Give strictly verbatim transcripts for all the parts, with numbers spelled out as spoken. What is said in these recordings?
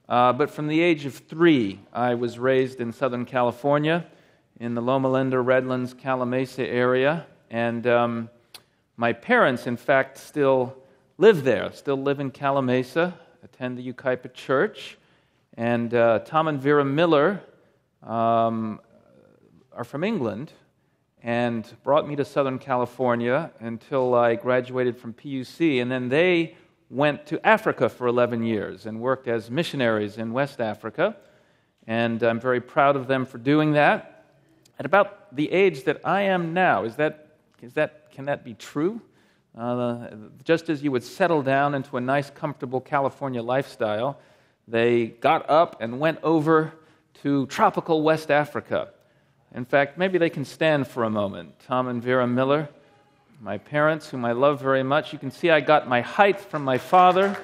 Uh, but from the age of three, I was raised in Southern California, in the Loma Linda, Redlands, Calimesa area. And um, my parents, in fact, still live there, still live in Calimesa, attend the Yucaipa Church. And uh, Tom and Vera Miller um, are from England and brought me to Southern California until I graduated from P U C. And then they went to Africa for eleven years and worked as missionaries in West Africa. And I'm very proud of them for doing that. At about the age that I am now, is that, is that, can that be true? Uh, just as you would settle down into a nice, comfortable California lifestyle, they got up and went over to tropical West Africa. In fact, maybe they can stand for a moment. Tom and Vera Miller, my parents, whom I love very much. You can see I got my height from my father,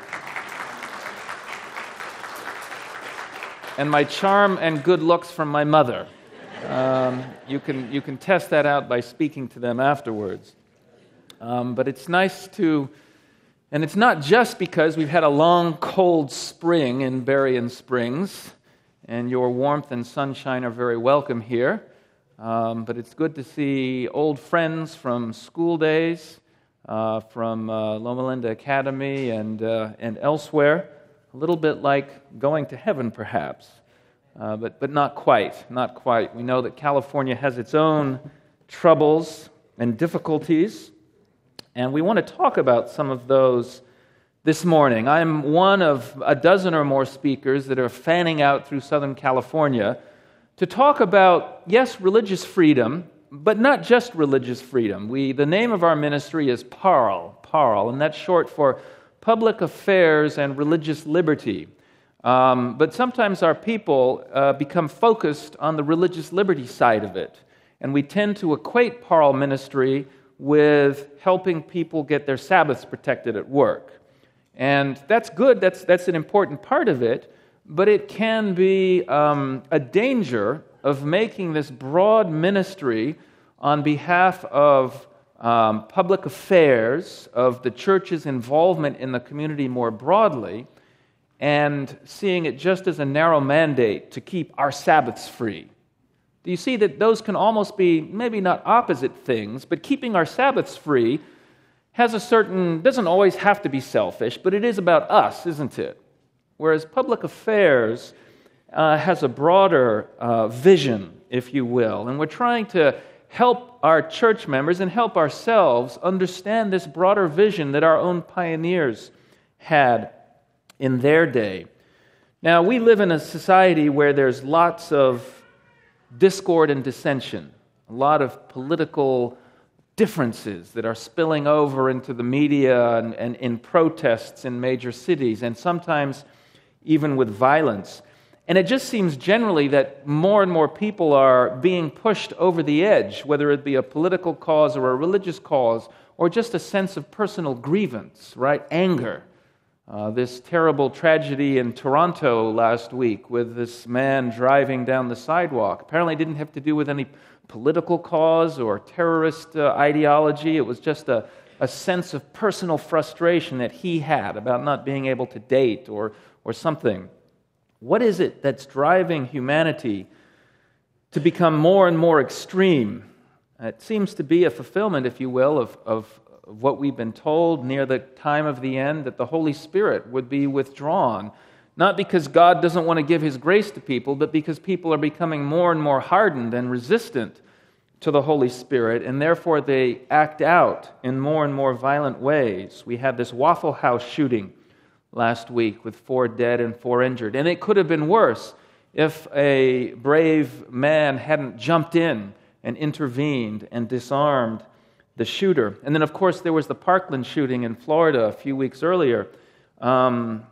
and my charm and good looks from my mother. Um, you can you can test that out by speaking to them afterwards. Um, but it's nice to, and it's not just because we've had a long, cold spring in Berrien Springs, and your warmth and sunshine are very welcome here. Um, but it's good to see old friends from school days, uh, from uh, Loma Linda Academy and uh, and elsewhere. A little bit like going to heaven, perhaps, uh, but but not quite, not quite. We know that California has its own troubles and difficulties, and we want to talk about some of those this morning. I'm one of a dozen or more speakers that are fanning out through Southern California to talk about, yes, religious freedom, but not just religious freedom. We, the name of our ministry is P A R L, P A R L, and that's short for Public Affairs and Religious Liberty. Um, but sometimes our people uh, become focused on the religious liberty side of it, and we tend to equate P A R L ministry with helping people get their Sabbaths protected at work. And that's good, that's, that's an important part of it, but it can be um, a danger of making this broad ministry on behalf of um, public affairs, of the church's involvement in the community more broadly, and seeing it just as a narrow mandate to keep our Sabbaths free. Do you see that those can almost be maybe not opposite things, but keeping our Sabbaths free has a certain, doesn't always have to be selfish, but it is about us, isn't it? Whereas public affairs uh, has a broader uh, vision, if you will, and we're trying to help our church members and help ourselves understand this broader vision that our own pioneers had in their day. Now, we live in a society where there's lots of discord and dissension, a lot of political differences that are spilling over into the media and, and in protests in major cities, and sometimes even with violence. And it just seems generally that more and more people are being pushed over the edge, whether it be a political cause or a religious cause, or just a sense of personal grievance, right? Anger. Uh, this terrible tragedy in Toronto last week with this man driving down the sidewalk apparently didn't have to do with any political cause or terrorist uh, ideology. It was just a, a sense of personal frustration that he had about not being able to date or or something. What is it that's driving humanity to become more and more extreme? It seems to be a fulfillment, if you will, of, of, of what we've been told near the time of the end, that the Holy Spirit would be withdrawn. Not because God doesn't want to give His grace to people, but because people are becoming more and more hardened and resistant to the Holy Spirit, and therefore they act out in more and more violent ways. We had this Waffle House shooting last week with four dead and four injured. And it could have been worse if a brave man hadn't jumped in and intervened and disarmed the shooter. And then, of course, there was the Parkland shooting in Florida a few weeks earlier. Um,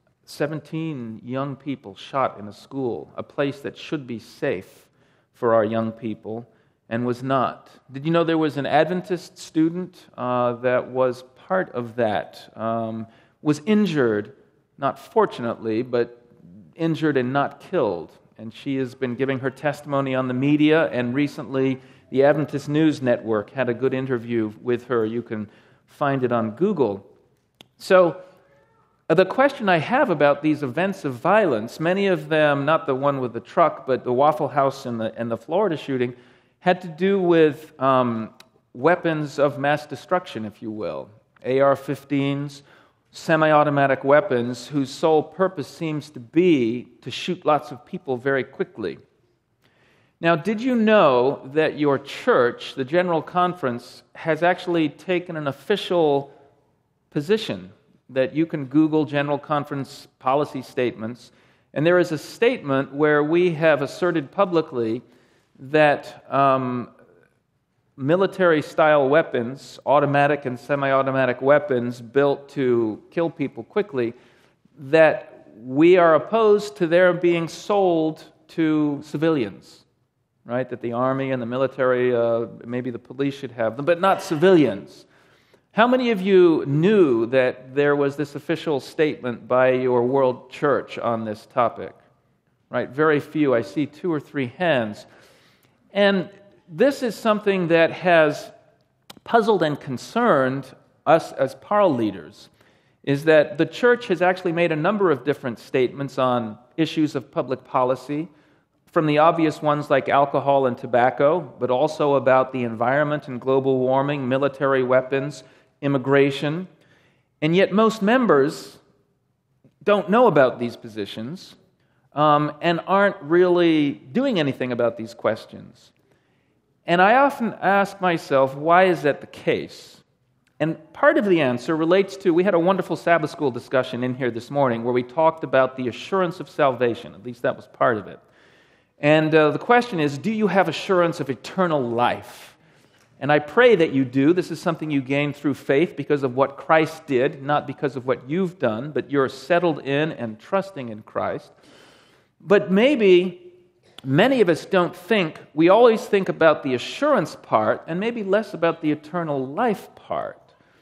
seventeen young people shot in a school, a place that should be safe for our young people, and was not. Did you know there was an Adventist student uh, that was part of that? Um, was injured, not fortunately, but injured and not killed. And she has been giving her testimony on the media, and recently the Adventist News Network had a good interview with her. You can find it on Google. So The question I have about these events of violence, many of them, not the one with the truck, but the Waffle House and the, and the Florida shooting, had to do with um, weapons of mass destruction, if you will. A R fifteens, semi-automatic weapons whose sole purpose seems to be to shoot lots of people very quickly. Now, did you know that your church, the General Conference, has actually taken an official position that you can Google General Conference policy statements, and there is a statement where we have asserted publicly that um, military-style weapons, automatic and semi-automatic weapons built to kill people quickly, that we are opposed to their being sold to civilians, right? That the army and the military, uh, maybe the police should have them, but not civilians. How many of you knew that there was this official statement by your world church on this topic? Right? Very few. I see two or three hands. And this is something that has puzzled and concerned us as Parle leaders, is that the church has actually made a number of different statements on issues of public policy, from the obvious ones like alcohol and tobacco, but also about the environment and global warming, military weapons, immigration. And yet most members don't know about these positions um, and aren't really doing anything about these questions. And I often ask myself, why is that the case? And part of the answer relates to, we had a wonderful Sabbath school discussion in here this morning where we talked about the assurance of salvation. At least that was part of it. And uh, the question is, do you have assurance of eternal life? And I pray that you do. This is something you gain through faith because of what Christ did, not because of what you've done, but you're settled in and trusting in Christ. But maybe many of us don't think, we always think about the assurance part and maybe less about the eternal life part.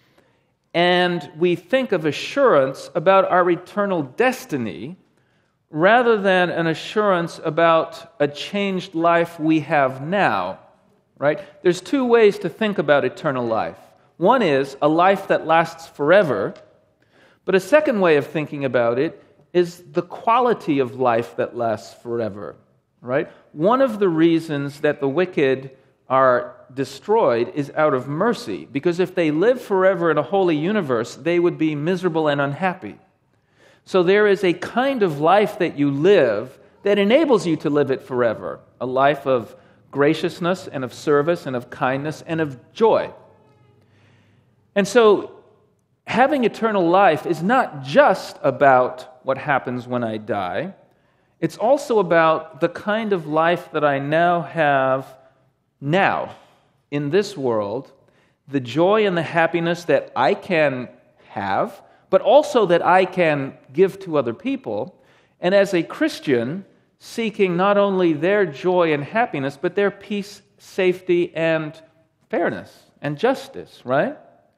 And we think of assurance about our eternal destiny rather than an assurance about a changed life we have now, right? There's two ways to think about eternal life. One is a life that lasts forever, but a second way of thinking about it is the quality of life that lasts forever. Right? One of the reasons that the wicked are destroyed is out of mercy, because if they live forever in a holy universe, they would be miserable and unhappy. So there is a kind of life that you live that enables you to live it forever, a life of graciousness and of service and of kindness and of joy. And so having eternal life is not just about what happens when I die. It's also about the kind of life that I now have now in this world, the joy and the happiness that I can have, but also that I can give to other people. And as a Christian, seeking not only their joy and happiness, but their peace, safety, and fairness and justice, right?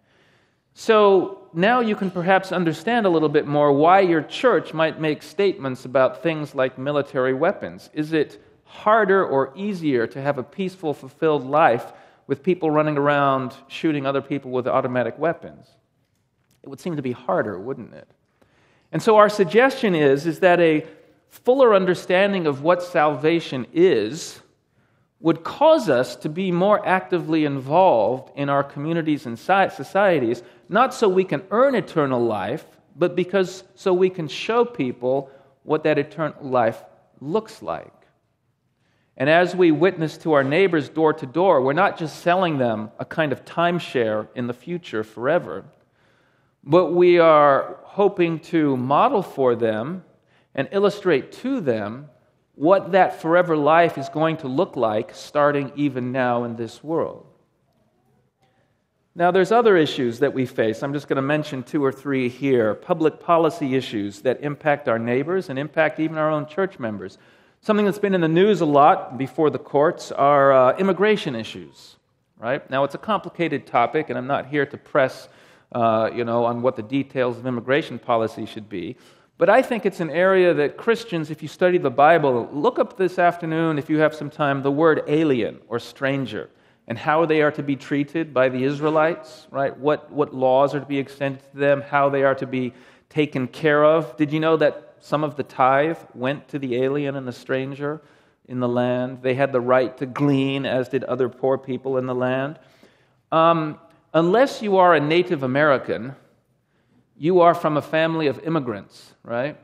So now you can perhaps understand a little bit more why your church might make statements about things like military weapons. Is it harder or easier to have a peaceful, fulfilled life with people running around shooting other people with automatic weapons? It would seem to be harder, wouldn't it? And so our suggestion is, is that a fuller understanding of what salvation is would cause us to be more actively involved in our communities and societies, not so we can earn eternal life, but because so we can show people what that eternal life looks like. And as we witness to our neighbors door to door, we're not just selling them a kind of timeshare in the future forever, but we are hoping to model for them and illustrate to them what that forever life is going to look like starting even now in this world. Now, there's other issues that we face. I'm just going to mention two or three here. Public policy issues that impact our neighbors and impact even our own church members. Something that's been in the news a lot before the courts are uh, immigration issues, right? Now, it's a complicated topic, and I'm not here to press, uh, you know, on what the details of immigration policy should be. But I think it's an area that Christians, if you study the Bible, look up this afternoon, if you have some time, the word alien or stranger and how they are to be treated by the Israelites, right? What, what laws are to be extended to them, how they are to be taken care of. Did you know that some of the tithe went to the alien and the stranger in the land? They had the right to glean, as did other poor people in the land. Um, unless you are a Native American, you are from a family of immigrants, right?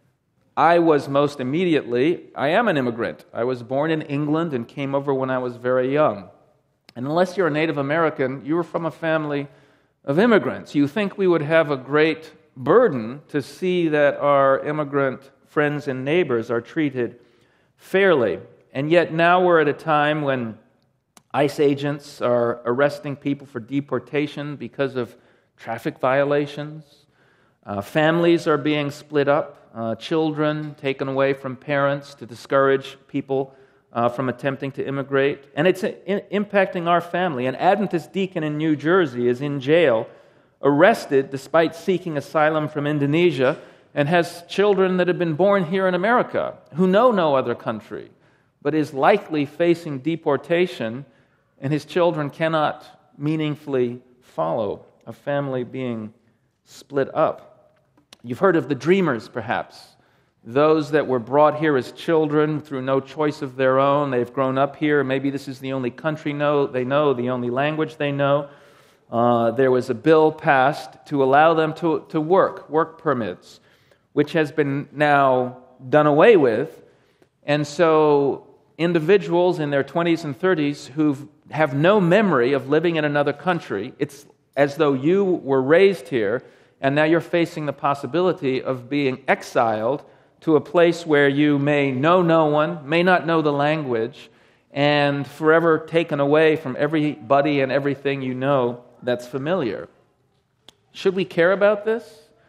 I was most immediately, I am an immigrant. I was born in England and came over when I was very young. And unless you're a Native American, you were from a family of immigrants. You think we would have a great burden to see that our immigrant friends and neighbors are treated fairly. And yet now we're at a time when ICE agents are arresting people for deportation because of traffic violations. Uh, families are being split up. Uh, children taken away from parents to discourage people uh, from attempting to immigrate. And it's in- impacting our family. An Adventist deacon in New Jersey is in jail, arrested despite seeking asylum from Indonesia, and has children that have been born here in America who know no other country, but is likely facing deportation, and his children cannot meaningfully follow a family being split up. You've heard of the dreamers, perhaps. Those that were brought here as children through no choice of their own. They've grown up here. Maybe this is the only country know, they know, the only language they know. Uh, there was a bill passed to allow them to, to work, work permits, which has been now done away with. And so individuals in their twenties and thirties who have no memory of living in another country, it's as though you were raised here, and now you're facing the possibility of being exiled to a place where you may know no one, may not know the language, and forever taken away from everybody and everything you know that's familiar. Should we care about this?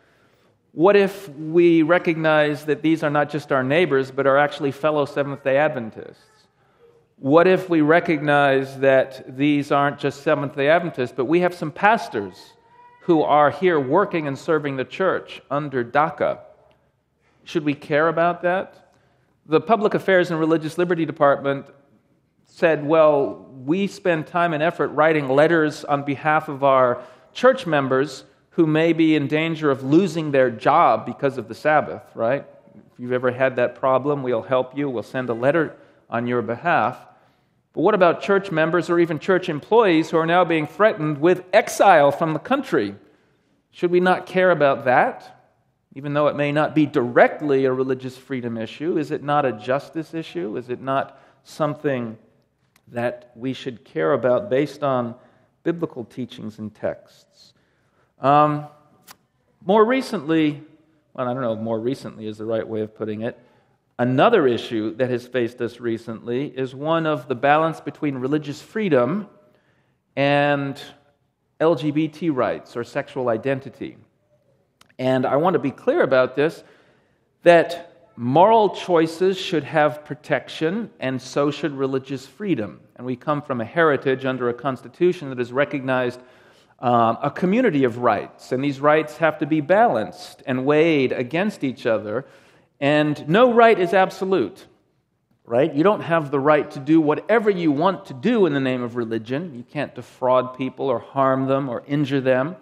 What if we recognize that these are not just our neighbors, but are actually fellow Seventh-day Adventists? What if we recognize that these aren't just Seventh-day Adventists, but we have some pastors who are here working and serving the church under DACA? Should we care about that? The Public Affairs and Religious Liberty Department said, well, we spend time and effort writing letters on behalf of our church members who may be in danger of losing their job because of the Sabbath, right? If you've ever had that problem, we'll help you. We'll send a letter on your behalf. But what about church members or even church employees who are now being threatened with exile from the country? Should we not care about that? Even though it may not be directly a religious freedom issue, is it not a justice issue? Is it not something that we should care about based on biblical teachings and texts? Um, more recently, well, I don't know if more recently is the right way of putting it, another issue that has faced us recently is one of the balance between religious freedom and L G B T rights or sexual identity. And I want to be clear about this, that moral choices should have protection, and so should religious freedom. And we come from a heritage under a constitution that has recognized um, a community of rights, and these rights have to be balanced and weighed against each other. And no right is absolute, right? You don't have the right to do whatever you want to do in the name of religion. You can't defraud people or harm them or injure them.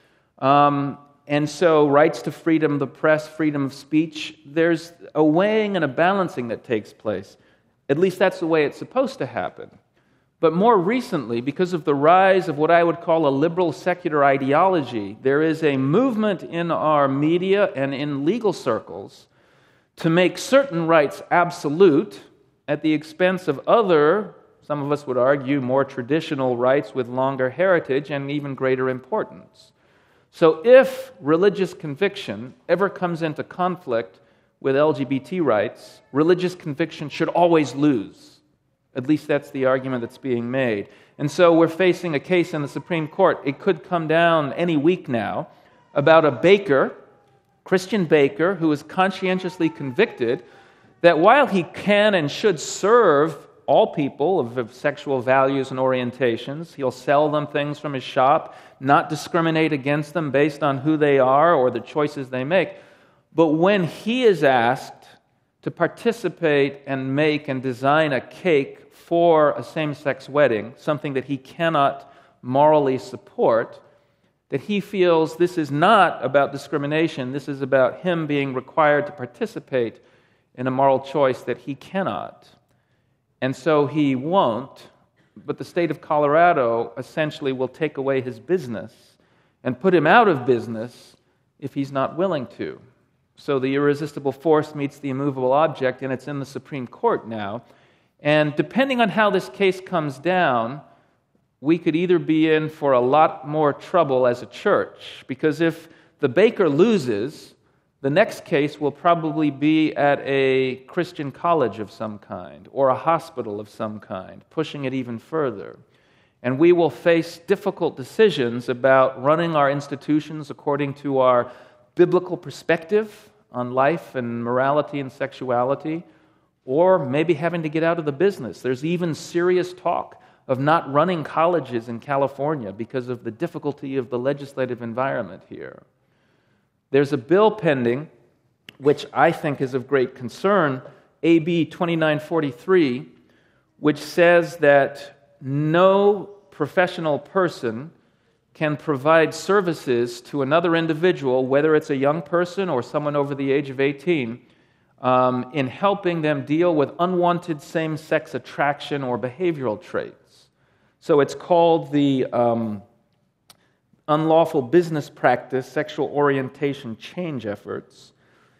Um, and so rights to freedom of the press, freedom of speech, there's a weighing and a balancing that takes place. At least that's the way it's supposed to happen. But more recently, because of the rise of what I would call a liberal secular ideology, there is a movement in our media and in legal circles to make certain rights absolute at the expense of other, some of us would argue, more traditional rights with longer heritage and even greater importance. So if religious conviction ever comes into conflict with L G B T rights, religious conviction should always lose. At least that's the argument that's being made. And so we're facing a case in the Supreme Court. It could come down any week now about a baker, Christian baker, who is conscientiously convicted that while he can and should serve all people of, of sexual values and orientations, he'll sell them things from his shop, not discriminate against them based on who they are or the choices they make. But when he is asked to participate and make and design a cake for a same-sex wedding, something that he cannot morally support, that he feels this is not about discrimination, this is about him being required to participate in a moral choice that he cannot. And so he won't, but the state of Colorado essentially will take away his business and put him out of business if he's not willing to. So the irresistible force meets the immovable object, and it's in the Supreme Court now. And depending on how this case comes down, we could either be in for a lot more trouble as a church, because if the baker loses, the next case will probably be at a Christian college of some kind or a hospital of some kind, pushing it even further. And we will face difficult decisions about running our institutions according to our biblical perspective on life and morality and sexuality, or maybe having to get out of the business. There's even serious talk of not running colleges in California because of the difficulty of the legislative environment here. There's a bill pending, which I think is of great concern, A B twenty-nine forty-three, which says that no professional person can provide services to another individual, whether it's a young person or someone over the age of eighteen, um, in helping them deal with unwanted same-sex attraction or behavioral traits. So it's called the um, Unlawful Business Practice Sexual Orientation Change Efforts,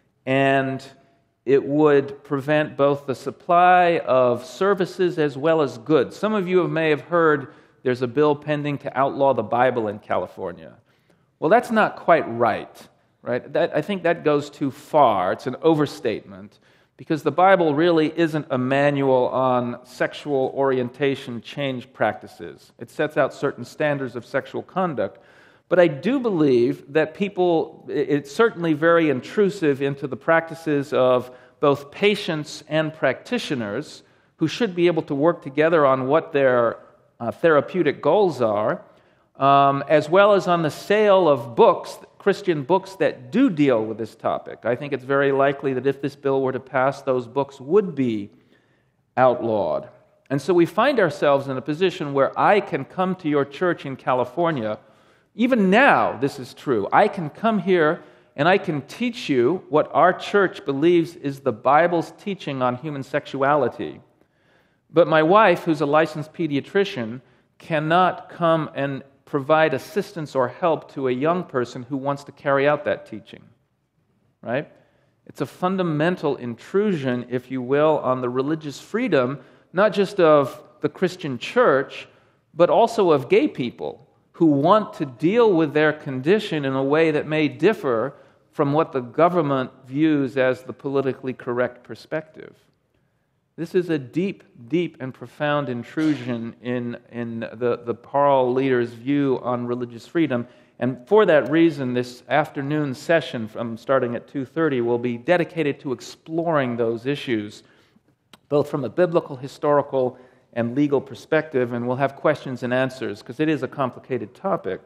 and it would prevent both the supply of services as well as goods. Some of you may have heard there's a bill pending to outlaw the Bible in California. Well, that's not quite right, right? That, I think that goes too far. It's an overstatement, because the Bible really isn't a manual on sexual orientation change practices. It sets out certain standards of sexual conduct. But I do believe that people, it's certainly very intrusive into the practices of both patients and practitioners who should be able to work together on what their uh, therapeutic goals are, um, as well as on the sale of books, Christian books that do deal with this topic. I think it's very likely that if this bill were to pass, those books would be outlawed. And so we find ourselves in a position where I can come to your church in California. Even now, this is true. I can come here and I can teach you what our church believes is the Bible's teaching on human sexuality. But my wife, who's a licensed pediatrician, cannot come and provide assistance or help to a young person who wants to carry out that teaching, right? It's a fundamental intrusion, if you will, on the religious freedom, not just of the Christian church, but also of gay people who want to deal with their condition in a way that may differ from what the government views as the politically correct perspective. This is a deep, deep and profound intrusion in, in the, the Paul leader's view on religious freedom. And for that reason, this afternoon session from starting at two thirty will be dedicated to exploring those issues, both from a biblical, historical, and legal perspective, and we'll have questions and answers, because it is a complicated topic.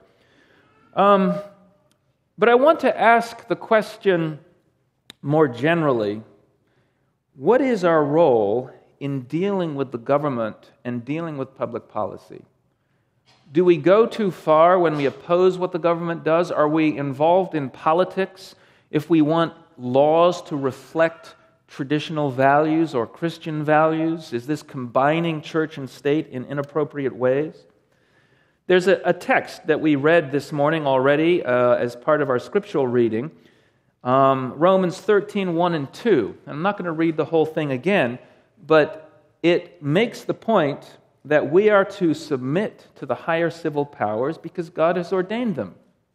Um, but I want to ask the question more generally: what is our role in dealing with the government and dealing with public policy? Do we go too far when we oppose what the government does? Are we involved in politics if we want laws to reflect traditional values or Christian values? Is this combining church and state in inappropriate ways? There's a, a text that we read this morning already uh, as part of our scriptural reading, um, Romans thirteen, one and two. I'm not going to read the whole thing again, but it makes the point that we are to submit to the higher civil powers because God has ordained them.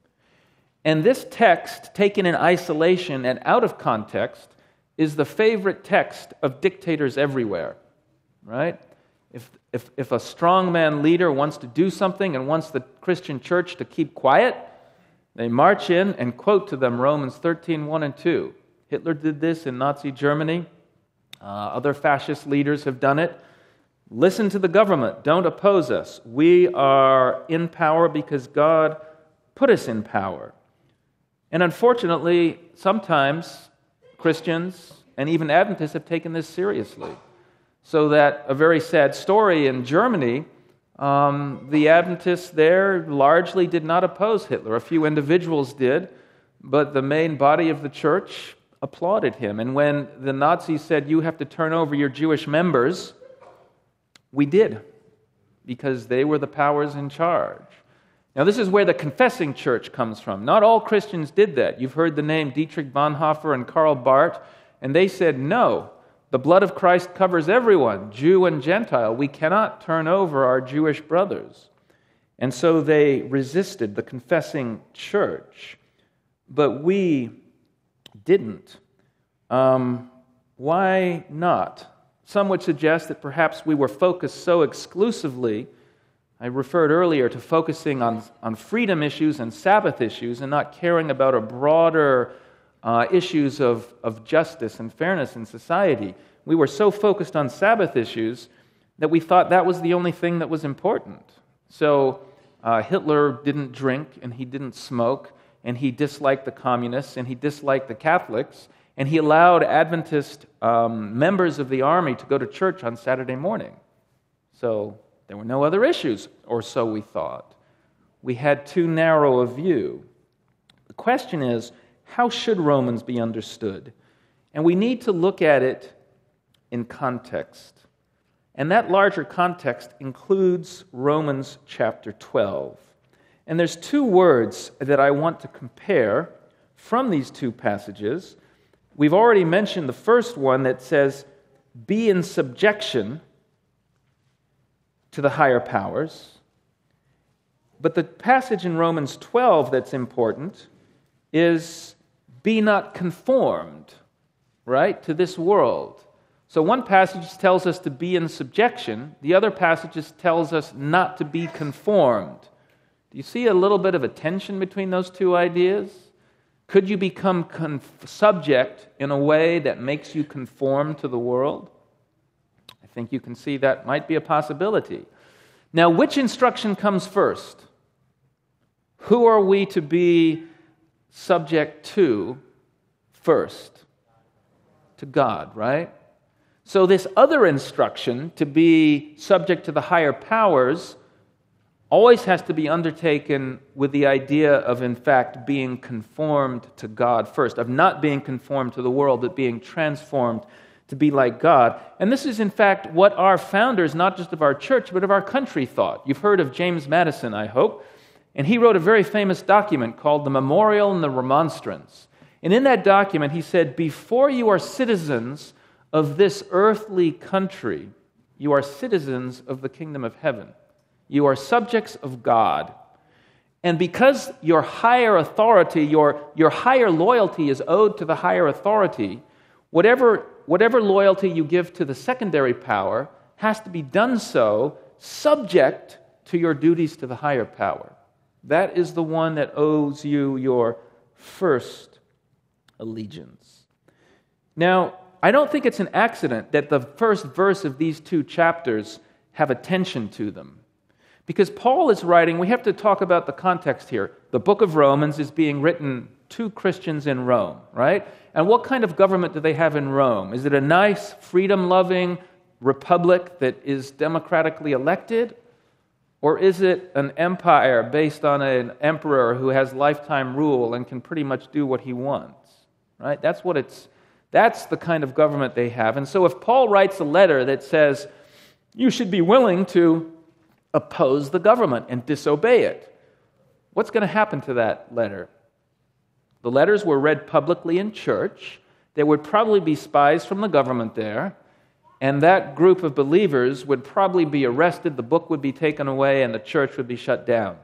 And this text, taken in isolation and out of context, is the favorite text of dictators everywhere, right? If, if, if a strongman leader wants to do something and wants the Christian church to keep quiet, they march in and quote to them Romans thirteen, one and two. Hitler did this in Nazi Germany. Uh, other fascist leaders have done it. Listen to the government. Don't oppose us. We are in power because God put us in power. And unfortunately, sometimes Christians and even Adventists have taken this seriously. So that a very sad story in Germany, um, the Adventists there largely did not oppose Hitler. A few individuals did, but the main body of the church applauded him. And when the Nazis said, you have to turn over your Jewish members, we did, because they were the powers in charge. Now, this is where the confessing church comes from. Not all Christians did that. You've heard the name Dietrich Bonhoeffer and Karl Barth, and they said, no, the blood of Christ covers everyone, Jew and Gentile. We cannot turn over our Jewish brothers. And so they resisted the confessing church. But we didn't. Um, why not? Some would suggest that perhaps we were focused so exclusively, I referred earlier to focusing on, on freedom issues and Sabbath issues and not caring about a broader uh, issues of, of justice and fairness in society. We were so focused on Sabbath issues that we thought that was the only thing that was important. So uh, Hitler didn't drink and he didn't smoke, and he disliked the communists and he disliked the Catholics, and he allowed Adventist um, members of the army to go to church on Saturday morning. So there were no other issues, or so we thought. We had too narrow a view. The question is, how should Romans be understood? And we need to look at it in context. And that larger context includes Romans chapter twelve. And there's two words that I want to compare from these two passages. We've already mentioned the first one that says, be in subjection to the higher powers. But the passage in Romans twelve that's important is, be not conformed, right, to this world. So one passage tells us to be in subjection. The other passage tells us not to be conformed. Do you see a little bit of a tension between those two ideas? Could you become conf- subject in a way that makes you conform to the world? I think you can see that might be a possibility. Now, which instruction comes first? Who are we to be subject to first? To God, right? So this other instruction, to be subject to the higher powers, always has to be undertaken with the idea of, in fact, being conformed to God first, of not being conformed to the world, but being transformed to be like God. And this is, in fact, what our founders, not just of our church, but of our country, thought. You've heard of James Madison, I hope. And he wrote a very famous document called the Memorial and the Remonstrance. And in that document, he said, before you are citizens of this earthly country, you are citizens of the kingdom of heaven. You are subjects of God. And because your higher authority, your, your higher loyalty is owed to the higher authority, whatever, whatever loyalty you give to the secondary power has to be done so subject to your duties to the higher power. That is the one that owes you your first allegiance. Now, I don't think it's an accident that the first verse of these two chapters have a tension to them. Because Paul is writing, we have to talk about the context here. The book of Romans is being written to Christians in Rome, right? And what kind of government do they have in Rome? Is it a nice, freedom-loving republic that is democratically elected? Or is it an empire based on an emperor who has lifetime rule and can pretty much do what he wants, right? That's what it's, that's the kind of government they have. And so if Paul writes a letter that says, you should be willing to oppose the government and disobey it, what's going to happen to that letter? The letters were read publicly in church. There would probably be spies from the government there, and that group of believers would probably be arrested, the book would be taken away, and the church would be shut down.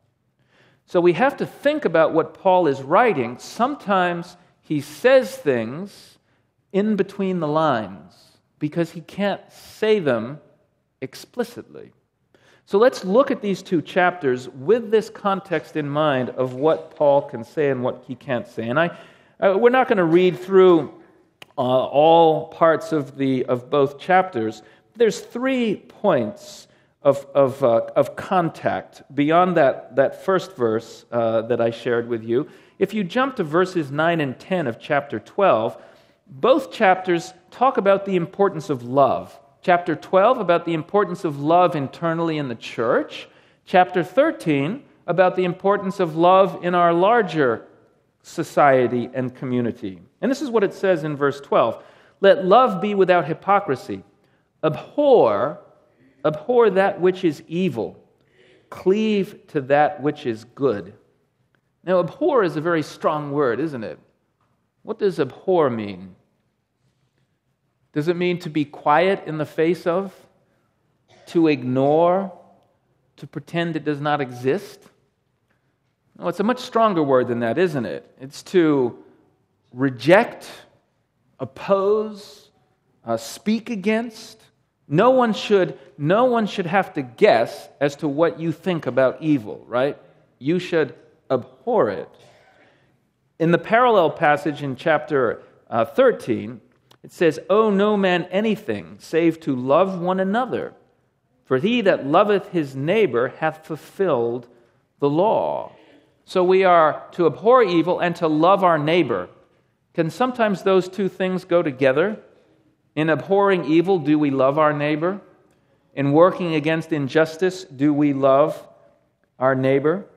So we have to think about what Paul is writing. Sometimes he says things in between the lines because he can't say them explicitly. So let's look at these two chapters with this context in mind of what Paul can say and what he can't say. And I, uh, we're not going to read through uh, all parts of the of both chapters. There's three points of of, uh, of contact beyond that, that first verse uh, that I shared with you. If you jump to verses nine and ten of chapter twelve, both chapters talk about the importance of love. Chapter twelve about the importance of love internally in the church. Chapter thirteen about the importance of love in our larger society and community. And this is what it says in verse twelve. Let love be without hypocrisy. Abhor, abhor that which is evil. Cleave to that which is good. Now, abhor is a very strong word, isn't it? What does abhor mean? Does it mean to be quiet in the face of? To ignore? To pretend it does not exist? No, it's a much stronger word than that, isn't it? It's to reject, oppose, uh, speak against. No one should, no one should have to guess as to what you think about evil, right? You should abhor it. In the parallel passage in chapter uh, thirteen, it says, owe no man anything save to love one another, for he that loveth his neighbor hath fulfilled the law. So we are to abhor evil and to love our neighbor. Can sometimes those two things go together? In abhorring evil, do we love our neighbor? In working against injustice, do we love our neighbor?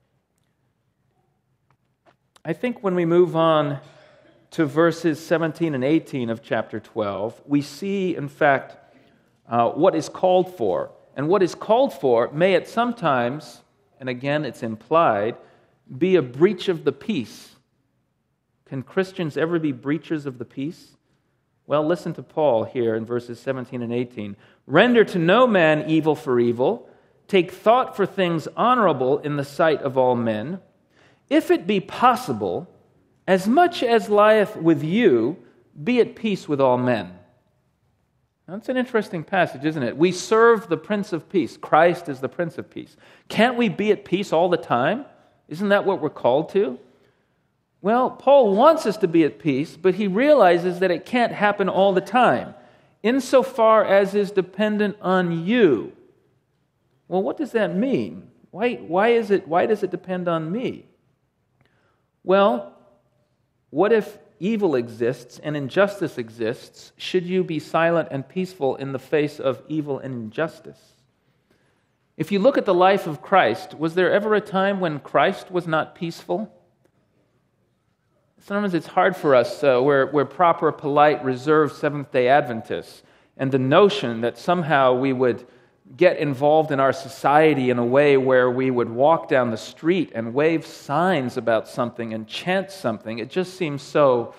I think when we move on to verses seventeen and eighteen of chapter twelve, we see, in fact, uh, what is called for. And what is called for may at some times, and again it's implied, be a breach of the peace. Can Christians ever be breachers of the peace? Well, listen to Paul here in verses seventeen and eighteen. Render to no man evil for evil. Take thought for things honorable in the sight of all men. If it be possible, as much as lieth with you, be at peace with all men. That's an interesting passage, isn't it? We serve the Prince of Peace. Christ is the Prince of Peace. Can't we be at peace all the time? Isn't that what we're called to? Well, Paul wants us to be at peace, but he realizes that it can't happen all the time, insofar as is dependent on you. Well, what does that mean? Why, why is it, why does it depend on me? Well, what if evil exists and injustice exists? Should you be silent and peaceful in the face of evil and injustice? If you look at the life of Christ, was there ever a time when Christ was not peaceful? Sometimes it's hard for us, uh, we're, we're proper, polite, reserved Seventh-day Adventists, and the notion that somehow we would get involved in our society in a way where we would walk down the street and wave signs about something and chant something, it just seems so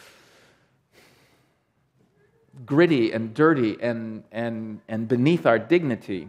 gritty and dirty and, and, and beneath our dignity.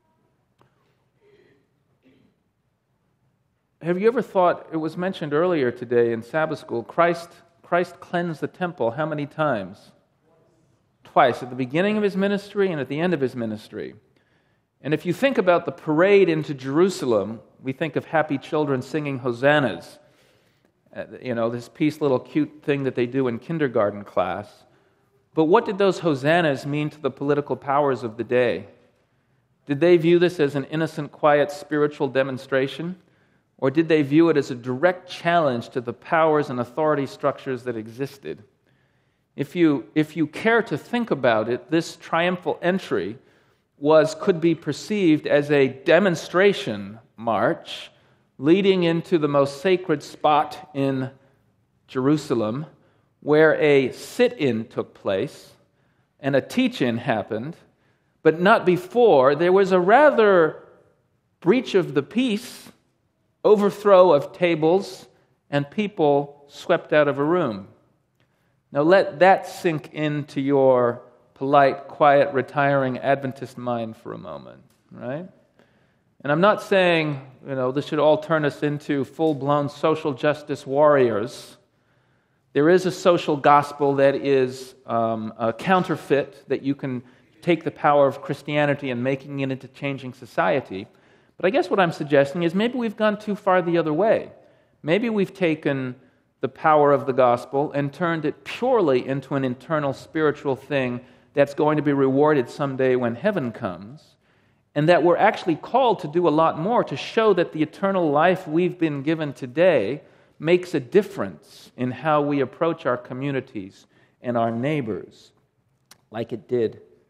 Have you ever thought, it was mentioned earlier today in Sabbath school, Christ, Christ cleansed the temple how many times? Twice, at the beginning of his ministry and at the end of his ministry. And if you think about the parade into Jerusalem, we think of happy children singing hosannas. Uh, you know, this piece, little cute thing that they do in kindergarten class. But what did those hosannas mean to the political powers of the day? Did they view this as an innocent, quiet, spiritual demonstration? Or did they view it as a direct challenge to the powers and authority structures that existed? If you, if you care to think about it, this triumphal entry was could be perceived as a demonstration march leading into the most sacred spot in Jerusalem, where a sit-in took place and a teach-in happened, but not before. There was a rather breach of the peace, overthrow of tables, and people swept out of a room. Now let that sink into your polite, quiet, retiring Adventist mind for a moment, right? And I'm not saying, you know, this should all turn us into full-blown social justice warriors. There is a social gospel that is um, a counterfeit, that you can take the power of Christianity and making it into changing society. But I guess what I'm suggesting is maybe we've gone too far the other way. Maybe we've taken the power of the gospel and turned it purely into an internal spiritual thing that's going to be rewarded someday when heaven comes, and that we're actually called to do a lot more to show that the eternal life we've been given today makes a difference in how we approach our communities and our neighbors, like it did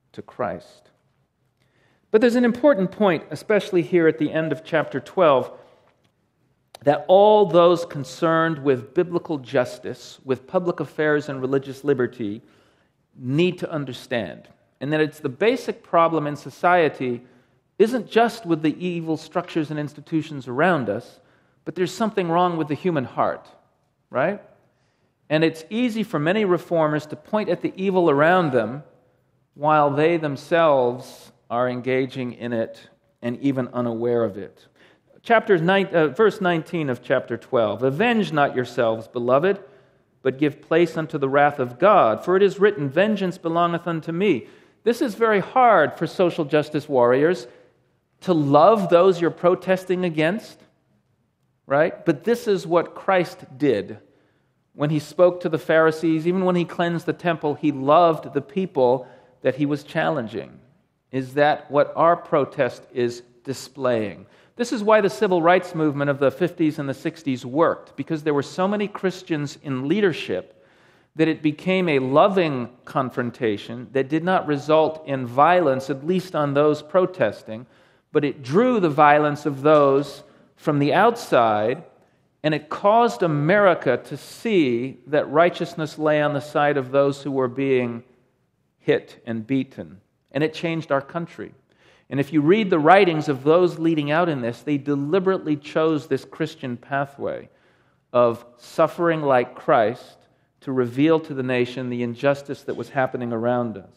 to Christ. But there's an important point, especially here at the end of chapter twelve, that all those concerned with biblical justice, with public affairs and religious liberty, need to understand. And that it's the basic problem in society isn't just with the evil structures and institutions around us, but there's something wrong with the human heart, right? And it's easy for many reformers to point at the evil around them while they themselves are engaging in it and even unaware of it. Chapter nine, uh, verse nineteen of chapter twelve, "Avenge not yourselves, beloved, but give place unto the wrath of God. For it is written, Vengeance belongeth unto me." This is very hard for social justice warriors, to love those you're protesting against, right? But this is what Christ did. When he spoke to the Pharisees, even when he cleansed the temple, he loved the people that he was challenging. Is that what our protest is displaying? This is why the civil rights movement of the fifties and the sixties worked, because there were so many Christians in leadership that it became a loving confrontation that did not result in violence, at least on those protesting, but it drew the violence of those from the outside, and it caused America to see that righteousness lay on the side of those who were being hit and beaten. And it changed our country. And if you read the writings of those leading out in this, they deliberately chose this Christian pathway of suffering like Christ to reveal to the nation the injustice that was happening around us.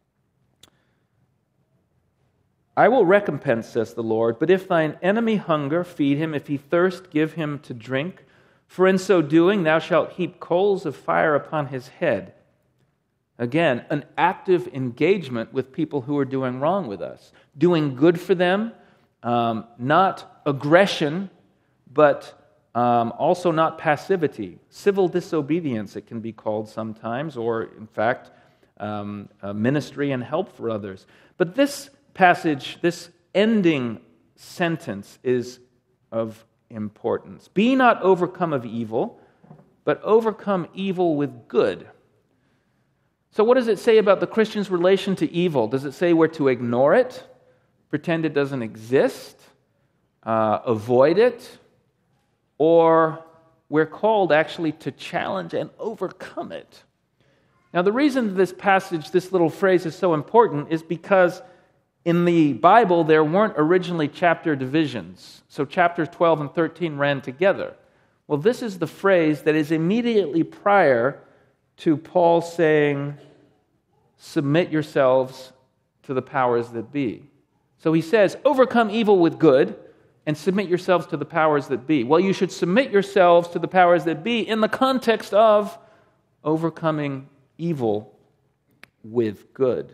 "I will recompense, says the Lord, but if thine enemy hunger, feed him. If he thirst, give him to drink. For in so doing, thou shalt heap coals of fire upon his head." Again, an active engagement with people who are doing wrong with us. Doing good for them, um, not aggression, but um, also not passivity. Civil disobedience, it can be called sometimes, or in fact, um, uh, ministry and help for others. But this passage, this ending sentence is of importance. "Be not overcome of evil, but overcome evil with good." So what does it say about the Christian's relation to evil? Does it say we're to ignore it, pretend it doesn't exist, uh, avoid it, or we're called actually to challenge and overcome it? Now the reason this passage, this little phrase is so important is because in the Bible there weren't originally chapter divisions. So chapters twelve and thirteen ran together. Well, this is the phrase that is immediately prior to Paul saying, "Submit yourselves to the powers that be." So he says, overcome evil with good and submit yourselves to the powers that be. Well, you should submit yourselves to the powers that be in the context of overcoming evil with good.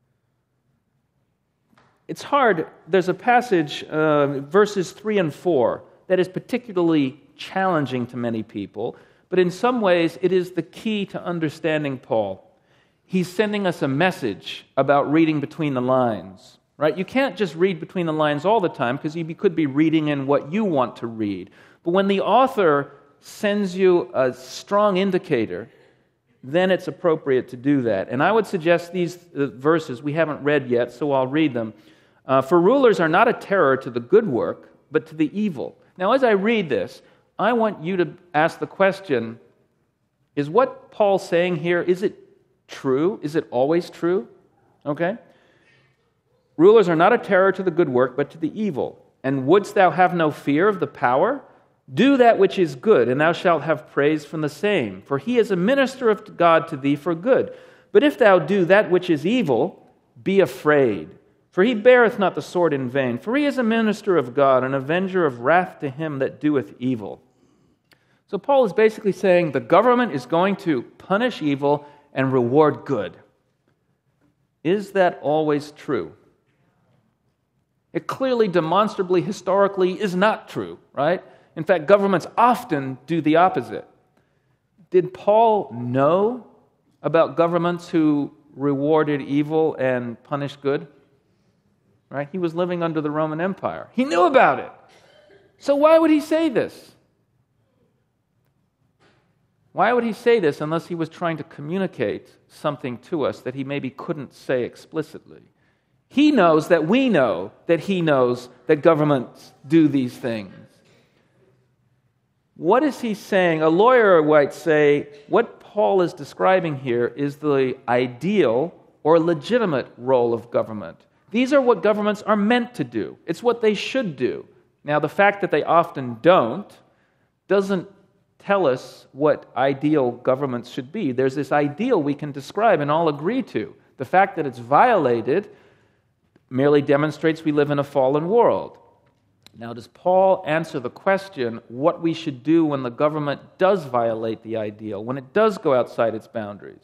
It's hard. There's a passage, uh, verses three and four, that is particularly challenging to many people. But in some ways, it is the key to understanding Paul. He's sending us a message about reading between the lines, right? You can't just read between the lines all the time because you could be reading in what you want to read. But when the author sends you a strong indicator, then it's appropriate to do that. And I would suggest these verses we haven't read yet, so I'll read them. Uh, "For rulers are not a terror to the good work, but to the evil." Now, as I read this, I want you to ask the question, is what Paul's saying here, is it true? Is it always true? Okay? "Rulers are not a terror to the good work, but to the evil. And wouldst thou have no fear of the power? Do that which is good, and thou shalt have praise from the same. For he is a minister of God to thee for good. But if thou do that which is evil, be afraid. For he beareth not the sword in vain. For he is a minister of God, an avenger of wrath to him that doeth evil." So Paul is basically saying the government is going to punish evil and reward good. Is that always true? It clearly, demonstrably, historically is not true, right? In fact, governments often do the opposite. Did Paul know about governments who rewarded evil and punished good? Right? He was living under the Roman Empire. He knew about it. So why would he say this? Why would he say this unless he was trying to communicate something to us that he maybe couldn't say explicitly? He knows that we know that he knows that governments do these things. What is he saying? A lawyer might say, what Paul is describing here is the ideal or legitimate role of government. These are what governments are meant to do. It's what they should do. Now, the fact that they often don't doesn't tell us what ideal governments should be. There's this ideal we can describe and all agree to. The fact that it's violated merely demonstrates we live in a fallen world. Now, does Paul answer the question what we should do when the government does violate the ideal, when it does go outside its boundaries?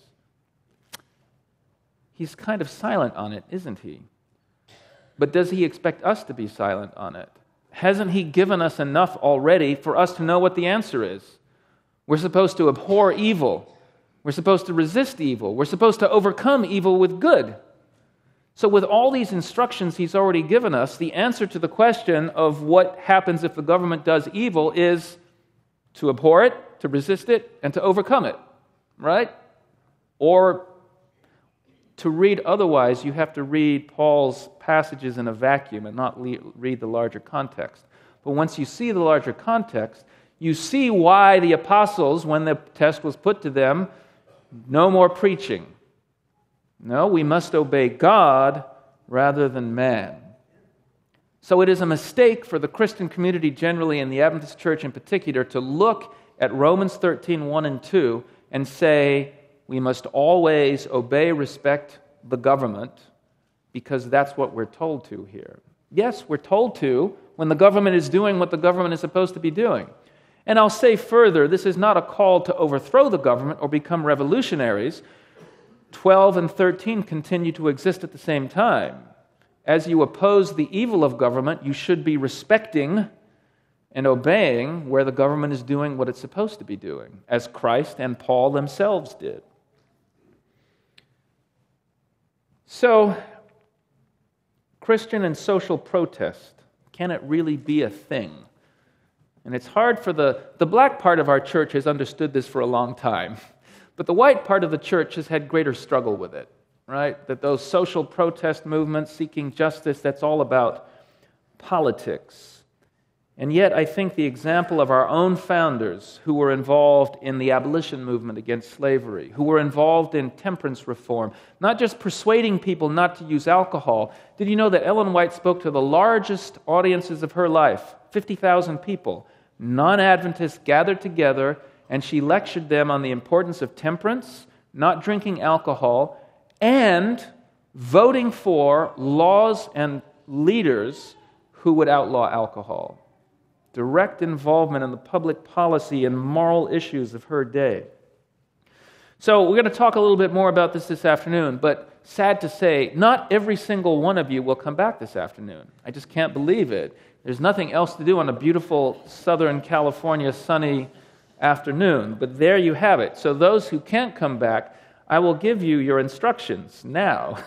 He's kind of silent on it, isn't he? But does he expect us to be silent on it? Hasn't he given us enough already for us to know what the answer is? We're supposed to abhor evil. We're supposed to resist evil. We're supposed to overcome evil with good. So with all these instructions he's already given us, the answer to the question of what happens if the government does evil is to abhor it, to resist it, and to overcome it, right? Or to read otherwise, you have to read Paul's passages in a vacuum and not le- read the larger context. But once you see the larger context, you see why the apostles, when the test was put to them, no more preaching. No, we must obey God rather than man. So it is a mistake for the Christian community generally and the Adventist Church in particular to look at Romans thirteen, one and two and say we must always obey, respect the government because that's what we're told to here. Yes, we're told to when the government is doing what the government is supposed to be doing. And I'll say further, this is not a call to overthrow the government or become revolutionaries. twelve and thirteen continue to exist at the same time. As you oppose the evil of government, you should be respecting and obeying where the government is doing what it's supposed to be doing, as Christ and Paul themselves did. So, Christian and social protest, can it really be a thing? And it's hard for the, the black part of our church has understood this for a long time. But the white part of the church has had greater struggle with it, right? That those social protest movements seeking justice, that's all about politics. And yet I think the example of our own founders who were involved in the abolition movement against slavery, who were involved in temperance reform, not just persuading people not to use alcohol. Did you know that Ellen White spoke to the largest audiences of her life, fifty thousand people, non-Adventists gathered together, and she lectured them on the importance of temperance, not drinking alcohol, and voting for laws and leaders who would outlaw alcohol. Direct involvement in the public policy and moral issues of her day. So we're going to talk a little bit more about this this afternoon, but sad to say, not every single one of you will come back this afternoon. I just can't believe it. There's nothing else to do on a beautiful Southern California sunny afternoon, but there you have it. So those who can't come back, I will give you your instructions now.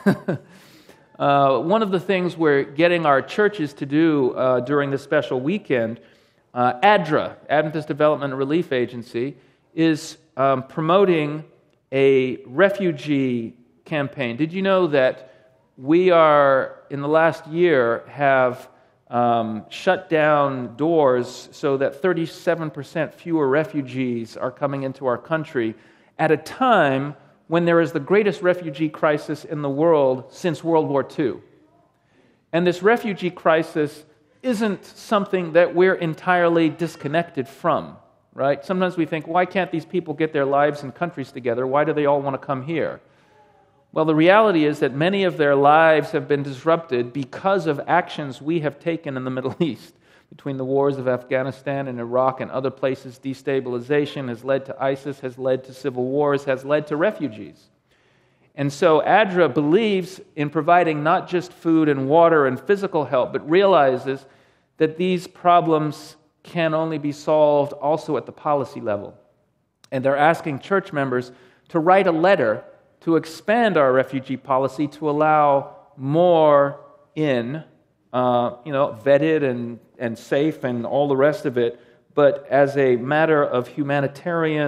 uh, one of the things we're getting our churches to do uh, during this special weekend, uh, A D R A, Adventist Development and Relief Agency, is um, promoting a refugee campaign. Did you know that we are, in the last year, have Um, shut down doors so that thirty-seven percent fewer refugees are coming into our country at a time when there is the greatest refugee crisis in the world since World War Two. And this refugee crisis isn't something that we're entirely disconnected from, right? Sometimes we think, why can't these people get their lives and countries together? Why do they all want to come here? Well, the reality is that many of their lives have been disrupted because of actions we have taken in the Middle East. Between the wars of Afghanistan and Iraq and other places, destabilization has led to ISIS, has led to civil wars, has led to refugees. And so A D R A believes in providing not just food and water and physical help, but realizes that these problems can only be solved also at the policy level. And they're asking church members to write a letter to expand our refugee policy to allow more in, uh, you know, vetted and, and safe and all the rest of it, but as a matter of humanitarian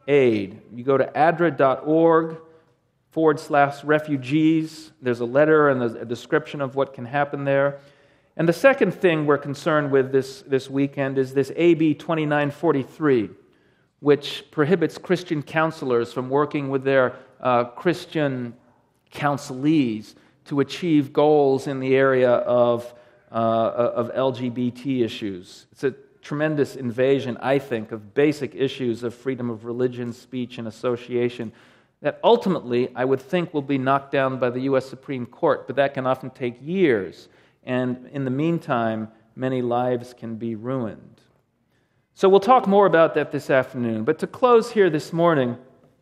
aid. You go to adra.org forward slash refugees. There's a letter and a description of what can happen there. And the second thing we're concerned with this, this weekend is this A B twenty-nine forty-three, which prohibits Christian counselors from working with their uh, Christian counselees to achieve goals in the area of, uh, of L G B T issues. It's a tremendous invasion, I think, of basic issues of freedom of religion, speech, and association that ultimately I would think will be knocked down by the U S Supreme Court, but that can often take years. And in the meantime, many lives can be ruined. So we'll talk more about that this afternoon. But to close here this morning,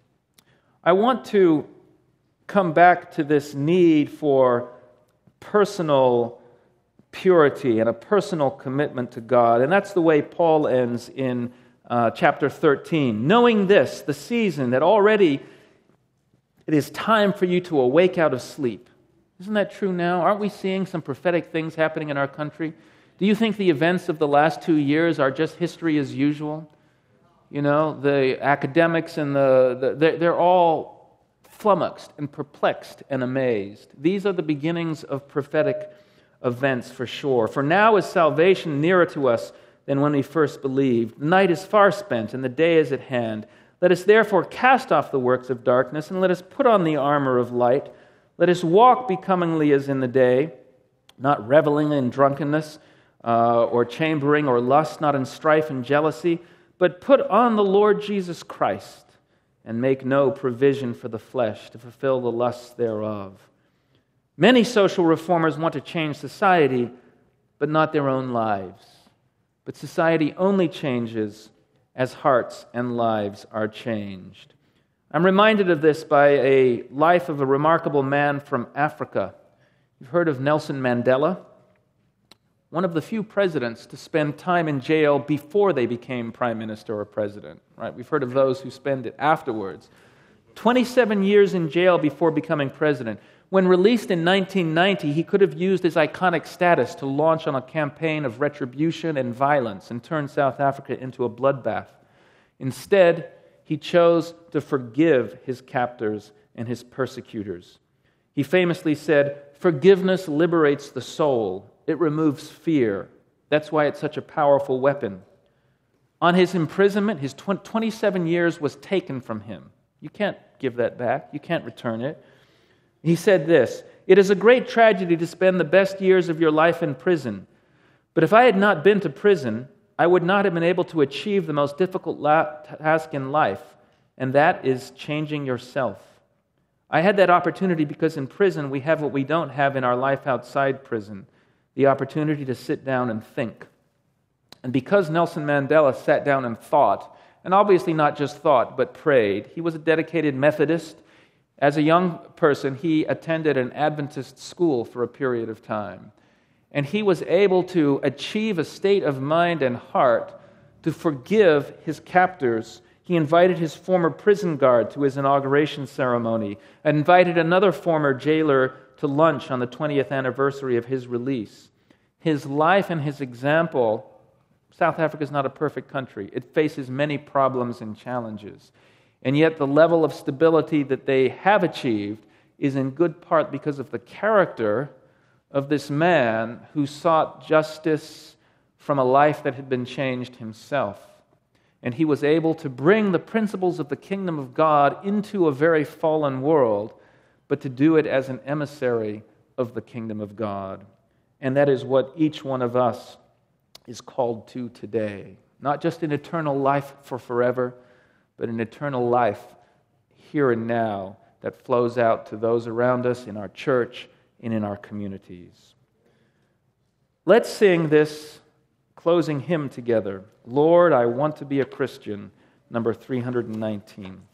I want to come back to this need for personal purity and a personal commitment to God. And that's the way Paul ends in uh, chapter thirteen. Knowing this, the season, that already it is time for you to awake out of sleep. Isn't that true now? Aren't we seeing some prophetic things happening in our country? Do you think the events of the last two years are just history as usual? You know, the academics and the, the they're, they're all flummoxed and perplexed and amazed. These are the beginnings of prophetic events for sure. For now is salvation nearer to us than when we first believed. The night is far spent and the day is at hand. Let us therefore cast off the works of darkness and let us put on the armor of light. Let us walk becomingly as in the day, not reveling in drunkenness uh, or chambering or lust, not in strife and jealousy, but put on the Lord Jesus Christ and make no provision for the flesh to fulfill the lusts thereof. Many social reformers want to change society, but not their own lives. But society only changes as hearts and lives are changed. I'm reminded of this by a life of a remarkable man from Africa. You've heard of Nelson Mandela, one of the few presidents to spend time in jail before they became prime minister or president. Right? We've heard of those who spend it afterwards. twenty-seven years in jail before becoming president. When released in nineteen ninety, he could have used his iconic status to launch on a campaign of retribution and violence and turn South Africa into a bloodbath. Instead, he chose to forgive his captors and his persecutors. He famously said, "Forgiveness liberates the soul. It removes fear. That's why it's such a powerful weapon." On his imprisonment, his twenty-seven years was taken from him. You can't give that back. You can't return it. He said this, "It is a great tragedy to spend the best years of your life in prison. But if I had not been to prison, I would not have been able to achieve the most difficult la- task in life, and that is changing yourself. I had that opportunity because in prison we have what we don't have in our life outside prison, the opportunity to sit down and think. And because Nelson Mandela sat down and thought, and obviously not just thought, but prayed, he was a dedicated Methodist. As a young person, he attended an Adventist school for a period of time. And he was able to achieve a state of mind and heart to forgive his captors. He invited his former prison guard to his inauguration ceremony and invited another former jailer to lunch on the twentieth anniversary of his release. His life and his example, South Africa is not a perfect country. It faces many problems and challenges. And yet the level of stability that they have achieved is in good part because of the character of this man who sought justice from a life that had been changed himself. And he was able to bring the principles of the kingdom of God into a very fallen world, but to do it as an emissary of the kingdom of God. And that is what each one of us is called to today. Not just an eternal life for forever, but an eternal life here and now that flows out to those around us in our church and in our communities. Let's sing this closing hymn together. Lord, I Want to Be a Christian, number three hundred nineteen.